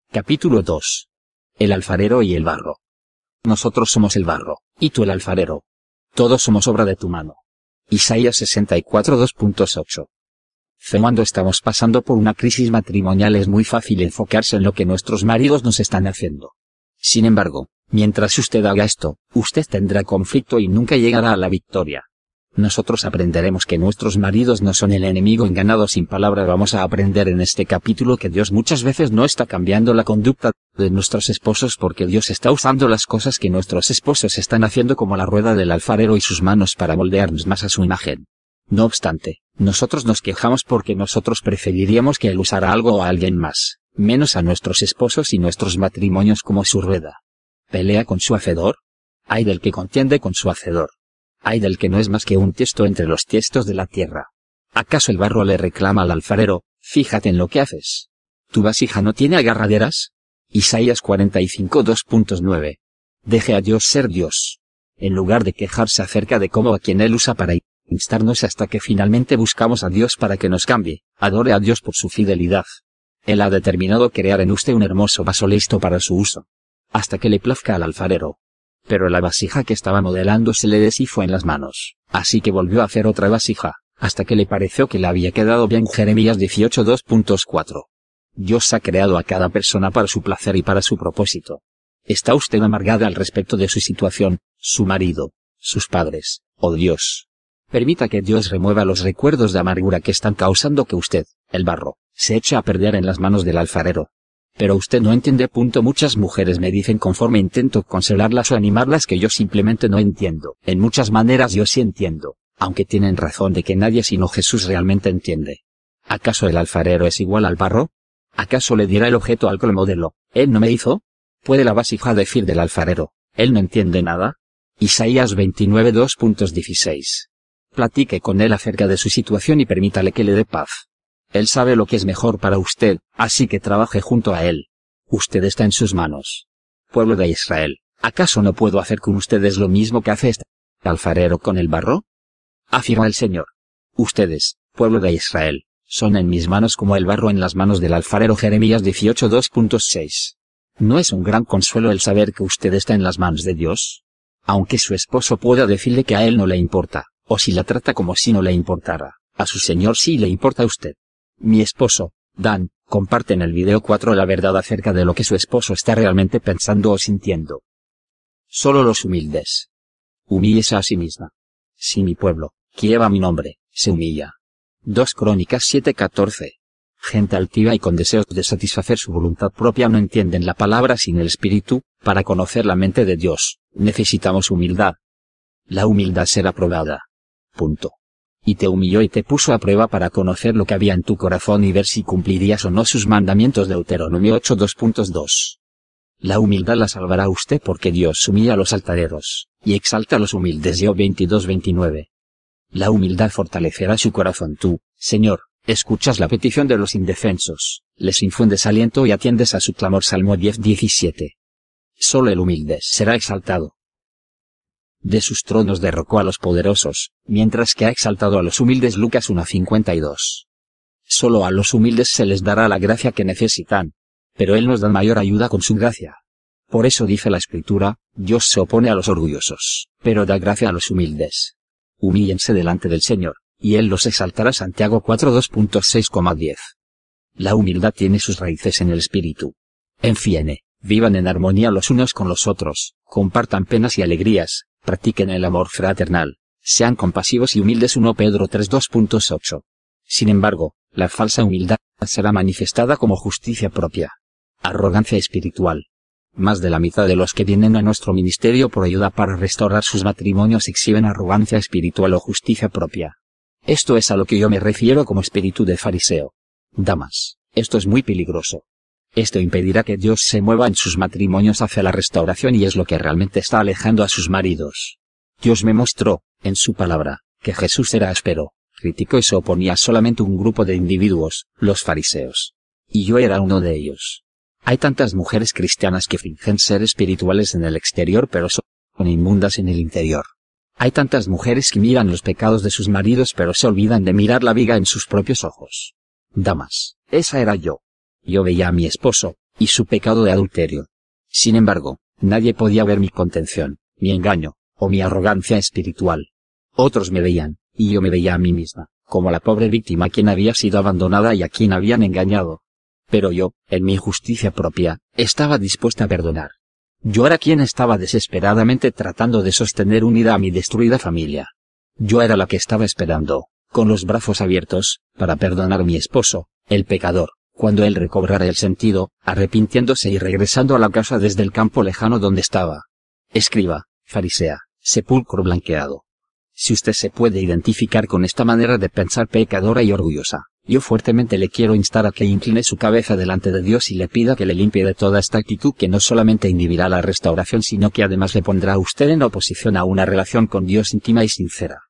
Capítulo 2. El alfarero y el barro. Nosotros somos el barro, y tú el alfarero. Todos somos obra de tu mano. Isaías 64 2.8. Cuando estamos pasando por una crisis matrimonial es muy fácil enfocarse en lo que nuestros maridos nos están haciendo. Sin embargo, mientras usted haga esto, usted tendrá conflicto y nunca llegará a la victoria. Nosotros aprenderemos que nuestros maridos no son el enemigo engañado sin palabras. Vamos a aprender en este capítulo que Dios muchas veces no está cambiando la conducta de nuestros esposos porque Dios está usando las cosas que nuestros esposos están haciendo como la rueda del alfarero y sus manos para moldearnos más a su imagen. No obstante, nosotros nos quejamos porque nosotros preferiríamos que Él usara algo o a alguien más, menos a nuestros esposos y nuestros matrimonios como su rueda. ¿Pelea con su hacedor? Ay del que contiende con su hacedor. Ay del que no es más que un tiesto entre los tiestos de la tierra. ¿Acaso el barro le reclama al alfarero, fíjate en lo que haces? ¿Tu vasija no tiene agarraderas? Isaías 45 2.9. Deje a Dios ser Dios. En lugar de quejarse acerca de cómo a quien Él usa para instarnos hasta que finalmente buscamos a Dios para que nos cambie, adore a Dios por su fidelidad. Él ha determinado crear en usted un hermoso vaso listo para su uso. Hasta que le plazca al alfarero. Pero la vasija que estaba modelando se le deshizo en las manos, así que volvió a hacer otra vasija, hasta que le pareció que le había quedado bien. Jeremías 18 2.4. Dios ha creado a cada persona para su placer y para su propósito. ¿Está usted amargada al respecto de su situación, su marido, sus padres, o Dios? Permita que Dios remueva los recuerdos de amargura que están causando que usted, el barro, se eche a perder en las manos del alfarero. Pero usted no entiende. Muchas mujeres me dicen conforme intento consolarlas o animarlas que yo simplemente no entiendo. En muchas maneras yo sí entiendo, aunque tienen razón de que nadie sino Jesús realmente entiende. ¿Acaso el alfarero es igual al barro? ¿Acaso le dirá el objeto al modelo, él no me hizo? ¿Puede la vasija decir del alfarero, él no entiende nada? Isaías 29 2.16. Platique con él acerca de su situación y permítale que le dé paz. Él sabe lo que es mejor para usted, así que trabaje junto a Él. Usted está en sus manos. Pueblo de Israel, ¿acaso no puedo hacer con ustedes lo mismo que hace este alfarero con el barro? Afirma el Señor. Ustedes, pueblo de Israel, son en mis manos como el barro en las manos del alfarero. Jeremías 18 2.6. ¿No es un gran consuelo el saber que usted está en las manos de Dios? Aunque su esposo pueda decirle que a él no le importa, o si la trata como si no le importara, a su Señor sí le importa a usted. Mi esposo, Dan, comparte en el video 4 la verdad acerca de lo que su esposo está realmente pensando o sintiendo. Solo los humildes. Humíllese a sí misma. Si mi pueblo, que lleva mi nombre, se humilla. 2 Crónicas 7:14. Gente altiva y con deseos de satisfacer su voluntad propia no entienden la palabra sin el Espíritu. Para conocer la mente de Dios, necesitamos humildad. La humildad será probada. Punto. Y te humilló y te puso a prueba para conocer lo que había en tu corazón y ver si cumplirías o no sus mandamientos. Deuteronomio 8 2.2. La humildad la salvará a usted porque Dios humilla a los altaneros, y exalta a los humildes. Job 22:29. La humildad fortalecerá su corazón. Tú, Señor, escuchas la petición de los indefensos, les infundes aliento y atiendes a su clamor. Salmo 10:17. Solo el humilde será exaltado. De sus tronos derrocó a los poderosos, mientras que ha exaltado a los humildes. Lucas 1:52. Solo a los humildes se les dará la gracia que necesitan, pero Él nos da mayor ayuda con su gracia. Por eso dice la Escritura, Dios se opone a los orgullosos, pero da gracia a los humildes. Humíllense delante del Señor, y Él los exaltará. Santiago 4 2.6,10. La humildad tiene sus raíces en el Espíritu. Enfíene, vivan en armonía los unos con los otros, compartan penas y alegrías. Practiquen el amor fraternal, sean compasivos y humildes. 1 Pedro 3 2.8. Sin embargo, la falsa humildad será manifestada como justicia propia. Arrogancia espiritual. Más de la mitad de los que vienen a nuestro ministerio por ayuda para restaurar sus matrimonios exhiben arrogancia espiritual o justicia propia. Esto es a lo que yo me refiero como espíritu de fariseo. Damas, esto es muy peligroso. Esto impedirá que Dios se mueva en sus matrimonios hacia la restauración y es lo que realmente está alejando a sus maridos. Dios me mostró, en su palabra, que Jesús era áspero, crítico y se oponía solamente a un grupo de individuos, los fariseos. Y yo era uno de ellos. Hay tantas mujeres cristianas que fingen ser espirituales en el exterior pero son inmundas en el interior. Hay tantas mujeres que miran los pecados de sus maridos pero se olvidan de mirar la viga en sus propios ojos. Damas, esa era yo. Yo veía a mi esposo, y su pecado de adulterio. Sin embargo, nadie podía ver mi contención, mi engaño, o mi arrogancia espiritual. Otros me veían, y yo me veía a mí misma, como la pobre víctima a quien había sido abandonada y a quien habían engañado. Pero yo, en mi justicia propia, estaba dispuesta a perdonar. Yo era quien estaba desesperadamente tratando de sostener unida a mi destruida familia. Yo era la que estaba esperando, con los brazos abiertos, para perdonar a mi esposo, el pecador, cuando él recobrara el sentido, arrepintiéndose y regresando a la casa desde el campo lejano donde estaba. Escriba, farisea, sepulcro blanqueado. Si usted se puede identificar con esta manera de pensar pecadora y orgullosa, yo fuertemente le quiero instar a que incline su cabeza delante de Dios y le pida que le limpie de toda esta actitud que no solamente inhibirá la restauración sino que además le pondrá a usted en oposición a una relación con Dios íntima y sincera.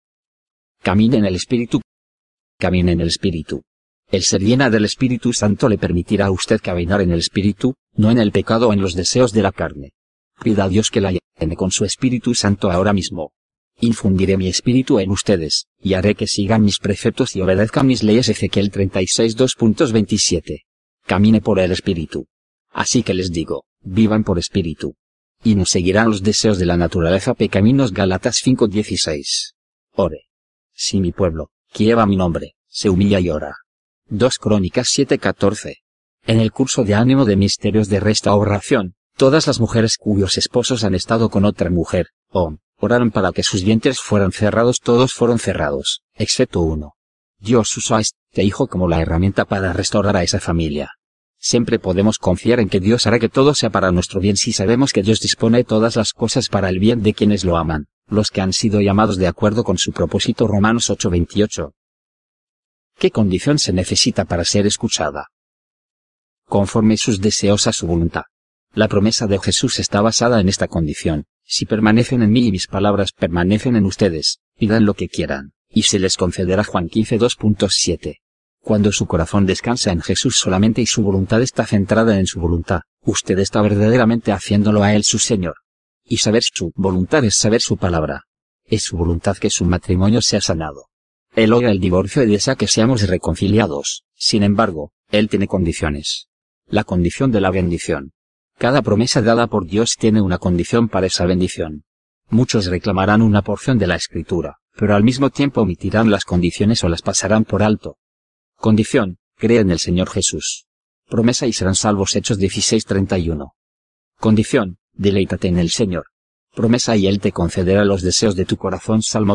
Camine en el Espíritu. Camine en el Espíritu. El ser llena del Espíritu Santo le permitirá a usted caminar en el Espíritu, no en el pecado o en los deseos de la carne. Pida a Dios que la llene con su Espíritu Santo ahora mismo. Infundiré mi espíritu en ustedes, y haré que sigan mis preceptos y obedezcan mis leyes. Ezequiel 36 2.27. Camine por el Espíritu. Así que les digo, vivan por Espíritu. Y no seguirán los deseos de la naturaleza pecaminos. Gálatas 5:16. Ore. Si mi pueblo, que lleva mi nombre, se humilla y ora. 2 Crónicas 7:14. En el curso de ánimo de misterios de restauración, todas las mujeres cuyos esposos han estado con otra mujer, oraron para que sus vientres fueran cerrados. Todos fueron cerrados, excepto uno. Dios usó a este hijo como la herramienta para restaurar a esa familia. Siempre podemos confiar en que Dios hará que todo sea para nuestro bien si sabemos que Dios dispone todas las cosas para el bien de quienes lo aman, los que han sido llamados de acuerdo con su propósito. Romanos 8:28. ¿Qué condición se necesita para ser escuchada? Conforme sus deseos a su voluntad. La promesa de Jesús está basada en esta condición. Si permanecen en mí y mis palabras permanecen en ustedes, pidan lo que quieran, y se les concederá. Juan 15:2.7. Cuando su corazón descansa en Jesús solamente y su voluntad está centrada en su voluntad, usted está verdaderamente haciéndolo a Él su Señor. Y saber su voluntad es saber su palabra. Es su voluntad que su matrimonio sea sanado. Él odia el divorcio y desea que seamos reconciliados. Sin embargo, Él tiene condiciones. La condición de la bendición. Cada promesa dada por Dios tiene una condición para esa bendición. Muchos reclamarán una porción de la Escritura, pero al mismo tiempo omitirán las condiciones o las pasarán por alto. Condición: cree en el Señor Jesús. Promesa: y serán salvos. Hechos 16:31. Condición: deleítate en el Señor. Promesa: y Él te concederá los deseos de tu corazón. Salmo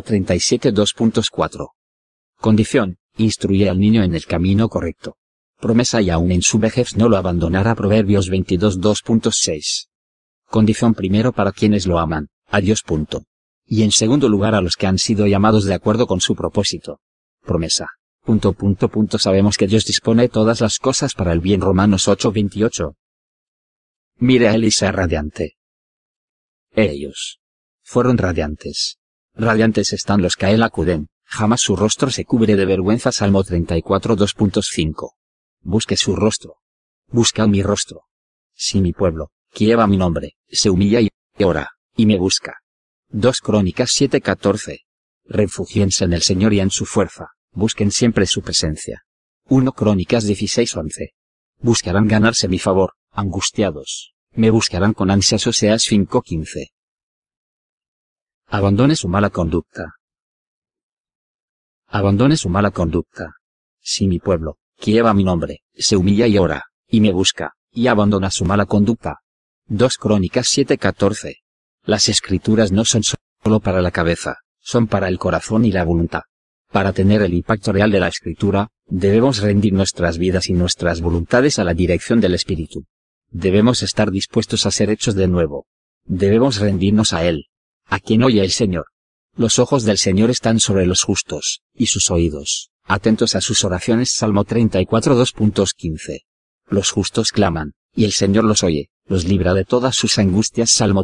37:2.4. Condición: instruye al niño en el camino correcto. Promesa: y aún en su vejez no lo abandonará. Proverbios 22:2.6. Condición: primero para quienes lo aman, a Dios. Y en segundo lugar a los que han sido llamados de acuerdo con su propósito. Promesa. Sabemos que Dios dispone todas las cosas para el bien. Romanos 8:28. Mire a él y sea radiante. Ellos fueron radiantes. Radiantes están los que a él acuden, jamás su rostro se cubre de vergüenza. Salmo 34:2.5. Busque su rostro. Busca mi rostro. Si mi pueblo, que lleva mi nombre, se humilla y ora, y me busca. 2 Crónicas 7:14. Refúgiense en el Señor y en su fuerza, busquen siempre su presencia. 1 Crónicas 16:11. Buscarán ganarse mi favor, angustiados, me buscarán con ansias. Oseas 5:15. Abandone su mala conducta. Abandone su mala conducta. Si mi pueblo, que lleva mi nombre, se humilla y ora, y me busca, y abandona su mala conducta. 2 Crónicas 7:14. Las Escrituras no son solo para la cabeza, son para el corazón y la voluntad. Para tener el impacto real de la Escritura, debemos rendir nuestras vidas y nuestras voluntades a la dirección del Espíritu. Debemos estar dispuestos a ser hechos de nuevo. Debemos rendirnos a Él. ¿A quien oye el Señor? Los ojos del Señor están sobre los justos, y sus oídos, atentos a sus oraciones. Salmo 34:2.15. Los justos claman, y el Señor los oye, los libra de todas sus angustias. Salmo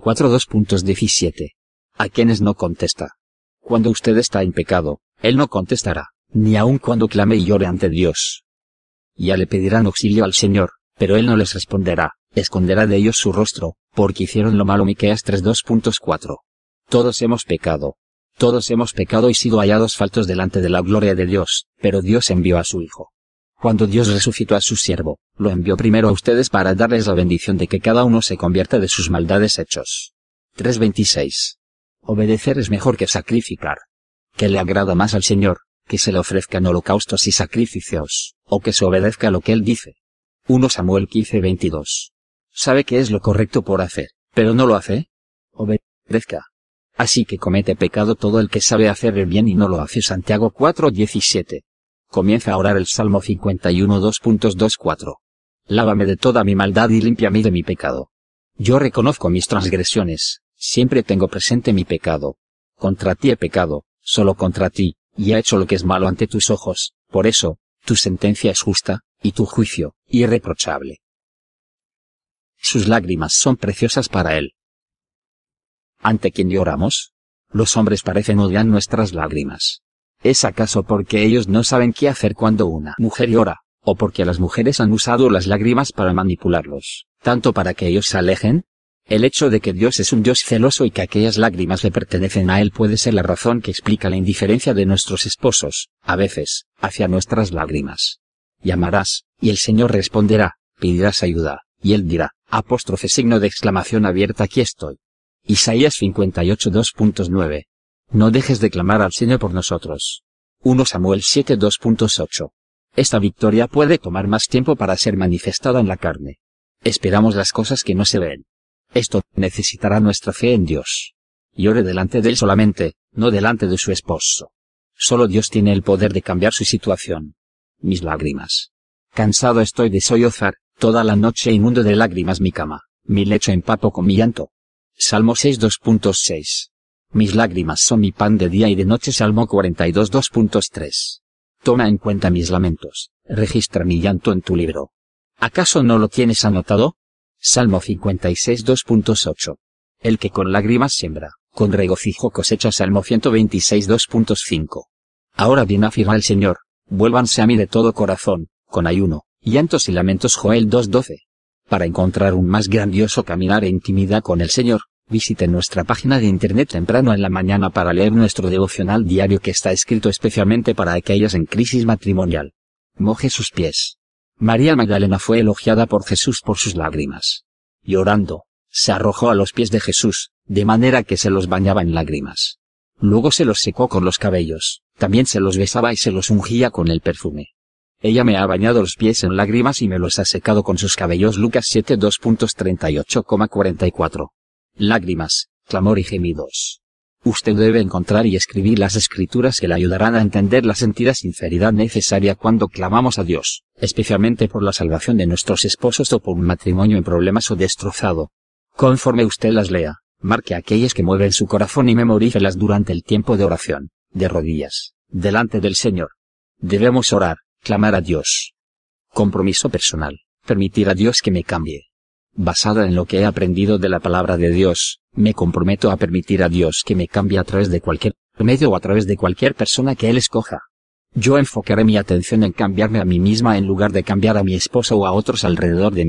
34:2.17. ¿A quienes no contesta? Cuando usted está en pecado, Él no contestará, ni aun cuando clame y llore ante Dios. Ya le pedirán auxilio al Señor, pero Él no les responderá, esconderá de ellos su rostro, porque hicieron lo malo. Miqueas 3:2.4. Todos hemos pecado y sido hallados faltos delante de la gloria de Dios, pero Dios envió a su Hijo. Cuando Dios resucitó a su siervo, lo envió primero a ustedes para darles la bendición de que cada uno se convierta de sus maldades hechos. 3:26. Obedecer es mejor que sacrificar. ¿Qué le agrada más al Señor, que se le ofrezcan holocaustos y sacrificios, o que se obedezca lo que Él dice? 1 Samuel 15:22. Sabe que es lo correcto por hacer, pero no lo hace. Obedezca. Así que comete pecado todo el que sabe hacer el bien y no lo hace. Santiago 4:17. Comienza a orar el Salmo 51 2.24. Lávame de toda mi maldad y límpiame de mi pecado. Yo reconozco mis transgresiones, siempre tengo presente mi pecado. Contra ti he pecado, solo contra ti, y he hecho lo que es malo ante tus ojos, por eso, tu sentencia es justa, y tu juicio, irreprochable. Sus lágrimas son preciosas para Él. ¿Ante quién lloramos? Los hombres parecen odiar nuestras lágrimas. ¿Es acaso porque ellos no saben qué hacer cuando una mujer llora, o porque las mujeres han usado las lágrimas para manipularlos, tanto para que ellos se alejen? El hecho de que Dios es un Dios celoso y que aquellas lágrimas le pertenecen a Él puede ser la razón que explica la indiferencia de nuestros esposos, a veces, hacia nuestras lágrimas. Llamarás, y el Señor responderá, pedirás ayuda, y Él dirá, signo de exclamación abierta, aquí estoy. Isaías 58 2.9. No dejes de clamar al Señor por nosotros. 1 Samuel 7 2.8. Esta victoria puede tomar más tiempo para ser manifestada en la carne. Esperamos las cosas que no se ven. Esto necesitará nuestra fe en Dios. Llore delante de Él solamente, no delante de su esposo. Solo Dios tiene el poder de cambiar su situación. Mis lágrimas. Cansado estoy de sollozar, toda la noche inundo de lágrimas mi cama, mi lecho empapo con mi llanto. Salmo 6 2.6. Mis lágrimas son mi pan de día y de noche. Salmo 42 2.3. Toma en cuenta mis lamentos, registra mi llanto en tu libro. ¿Acaso no lo tienes anotado? Salmo 56 2.8. El que con lágrimas siembra, con regocijo cosecha. Salmo 126 2.5. Ahora bien afirma el Señor, vuélvanse a mí de todo corazón, con ayuno, llantos y lamentos. Joel 2:12. Para encontrar un más grandioso caminar e intimidad con el Señor, visite nuestra página de internet temprano en la mañana para leer nuestro devocional diario que está escrito especialmente para aquellas en crisis matrimonial. Moje sus pies. María Magdalena fue elogiada por Jesús por sus lágrimas. Llorando, se arrojó a los pies de Jesús, de manera que se los bañaba en lágrimas. Luego se los secó con los cabellos, también se los besaba y se los ungía con el perfume. Ella me ha bañado los pies en lágrimas y me los ha secado con sus cabellos. Lucas 7 2.38,44. Lágrimas, clamor y gemidos. Usted debe encontrar y escribir las escrituras que le ayudarán a entender la sentida sinceridad necesaria cuando clamamos a Dios, especialmente por la salvación de nuestros esposos o por un matrimonio en problemas o destrozado. Conforme usted las lea, marque aquellas que mueven su corazón y memorícelas durante el tiempo de oración, de rodillas, delante del Señor. Debemos orar, clamar a Dios. Compromiso personal, permitir a Dios que me cambie. Basada en lo que he aprendido de la palabra de Dios, me comprometo a permitir a Dios que me cambie a través de cualquier medio o a través de cualquier persona que Él escoja. Yo enfocaré mi atención en cambiarme a mí misma en lugar de cambiar a mi esposa o a otros alrededor de mí.